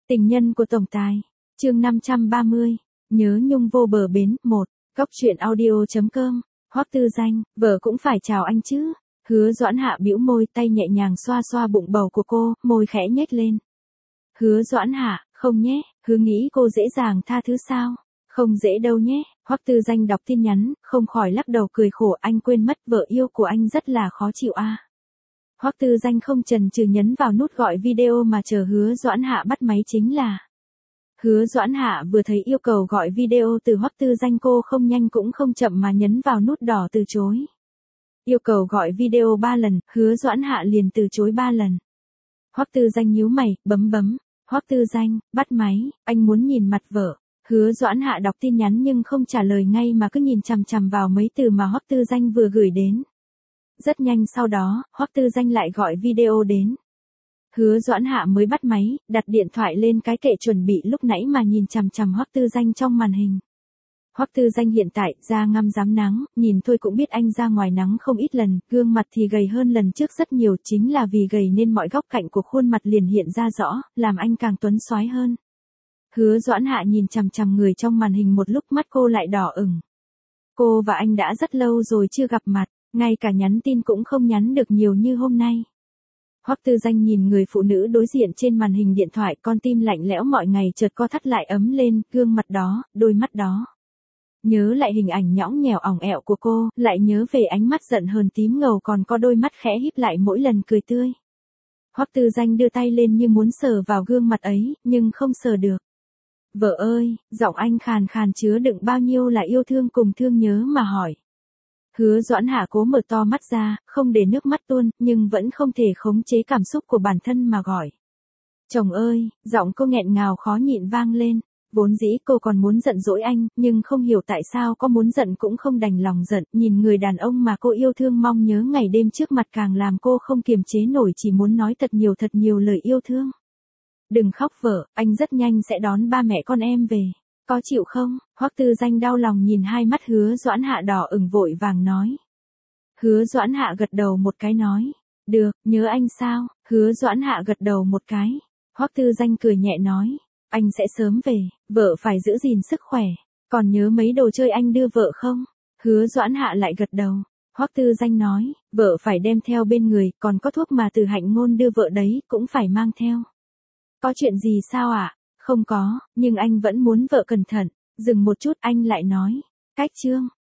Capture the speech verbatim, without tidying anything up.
Tình nhân của tổng tài. Chương năm trăm ba mươi. Nhớ nhung vô bờ bến. một. Góc truyện audio chấm com. Hoắc Tư Danh, vợ cũng phải chào anh chứ. Hứa Doãn Hạ bĩu môi, tay nhẹ nhàng xoa xoa bụng bầu của cô, môi khẽ nhếch lên. Hứa Doãn Hạ, không nhé, hứa nghĩ cô dễ dàng tha thứ sao? Không dễ đâu nhé. Hoắc Tư Danh đọc tin nhắn, không khỏi lắc đầu cười khổ, anh quên mất vợ yêu của anh rất là khó chịu a. À. Hoắc Tư Danh không chần chừ nhấn vào nút gọi video mà chờ Hứa Doãn Hạ bắt máy chính là. Hứa Doãn Hạ vừa thấy yêu cầu gọi video từ Hoắc Tư Danh, cô không nhanh cũng không chậm mà nhấn vào nút đỏ từ chối. Yêu cầu gọi video ba lần, Hứa Doãn Hạ liền từ chối ba lần. Hoắc Tư Danh nhíu mày, bấm bấm. Hoắc Tư Danh, bắt máy, anh muốn nhìn mặt vợ. Hứa Doãn Hạ đọc tin nhắn nhưng không trả lời ngay mà cứ nhìn chằm chằm vào mấy từ mà Hoắc Tư Danh vừa gửi đến. Rất nhanh sau đó, Hoắc Tư Danh lại gọi video đến. Hứa Doãn Hạ mới bắt máy, đặt điện thoại lên cái kệ chuẩn bị lúc nãy mà nhìn chằm chằm Hoắc Tư Danh trong màn hình. Hoắc Tư Danh hiện tại da ngăm dám nắng, nhìn thôi cũng biết anh ra ngoài nắng không ít lần, gương mặt thì gầy hơn lần trước rất nhiều, chính là vì gầy nên mọi góc cạnh của khuôn mặt liền hiện ra rõ, làm anh càng tuấn xoái hơn. Hứa Doãn Hạ nhìn chằm chằm người trong màn hình một lúc, mắt cô lại đỏ ửng. Cô và anh đã rất lâu rồi chưa gặp mặt, ngay cả nhắn tin cũng không nhắn được nhiều như hôm nay. Hoắc Tư Danh nhìn người phụ nữ đối diện trên màn hình điện thoại, con tim lạnh lẽo mọi ngày chợt co thắt lại ấm lên, gương mặt đó, đôi mắt đó. Nhớ lại hình ảnh nhõng nhẽo ỏng ẹo của cô, lại nhớ về ánh mắt giận hờn tím ngầu còn có đôi mắt khẽ híp lại mỗi lần cười tươi. Hoắc Tư Danh đưa tay lên như muốn sờ vào gương mặt ấy, nhưng không sờ được. Vợ ơi, giọng anh khàn khàn chứa đựng bao nhiêu là yêu thương cùng thương nhớ mà hỏi. Hứa Doãn Hạ cố mở to mắt ra, không để nước mắt tuôn, nhưng vẫn không thể khống chế cảm xúc của bản thân mà gọi. Chồng ơi, giọng cô nghẹn ngào khó nhịn vang lên. Vốn dĩ cô còn muốn giận dỗi anh, nhưng không hiểu tại sao có muốn giận cũng không đành lòng giận, nhìn người đàn ông mà cô yêu thương mong nhớ ngày đêm trước mặt càng làm cô không kiềm chế nổi, chỉ muốn nói thật nhiều thật nhiều lời yêu thương. Đừng khóc vợ, anh rất nhanh sẽ đón ba mẹ con em về. Có chịu không? Hoắc Tư Danh đau lòng nhìn hai mắt Hứa Doãn Hạ đỏ ửng vội vàng nói. Hứa Doãn Hạ gật đầu một cái nói. Được, nhớ anh sao? Hứa Doãn Hạ gật đầu một cái. Hoắc Tư Danh cười nhẹ nói. Anh sẽ sớm về, vợ phải giữ gìn sức khỏe. Còn nhớ mấy đồ chơi anh đưa vợ không? Hứa Doãn Hạ lại gật đầu. Hoắc Tư Danh nói. Vợ phải đem theo bên người, còn có thuốc mà Từ Hạnh Ngôn đưa vợ đấy, cũng phải mang theo. Có chuyện gì sao ạ? À? Không có, nhưng anh vẫn muốn vợ cẩn thận. Dừng một chút anh lại nói. Cách chương.